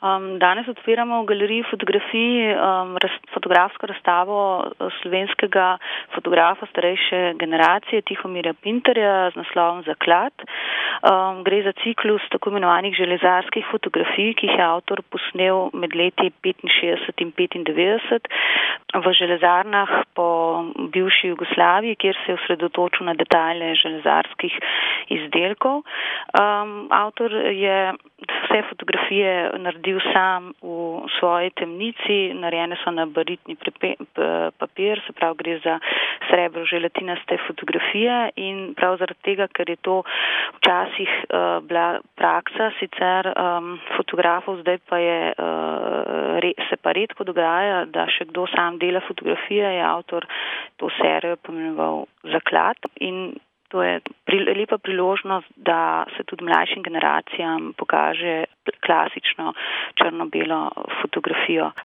Danes odpiramo v galeriji fotografij fotografsko razstavo slovenskega fotografa starejše generacije Tihomirja Pintarja z naslovom Zaklad. Gre za ciklus tako imenovanih železarskih fotografij, ki jih je avtor posnel med leti 65 in 95 v železarnah po bivši Jugoslaviji, kjer se je osredotočil na detajle železarskih izdelkov. Avtor je vse fotografije naredil sam v svoji temnici, narejene so na baritni papir, se pravi gre za srebro želatinaste fotografije in prav zaradi tega, ker je to včasih bila praksa sicer fotografov, zdaj pa se pa redko dogaja, da še kdo sam dela fotografije, je avtor to serijo pomenoval Zaklad in to je lepa priložnost, da se tudi mlajšim generacijam pokaže klasično črno-belo fotografijo.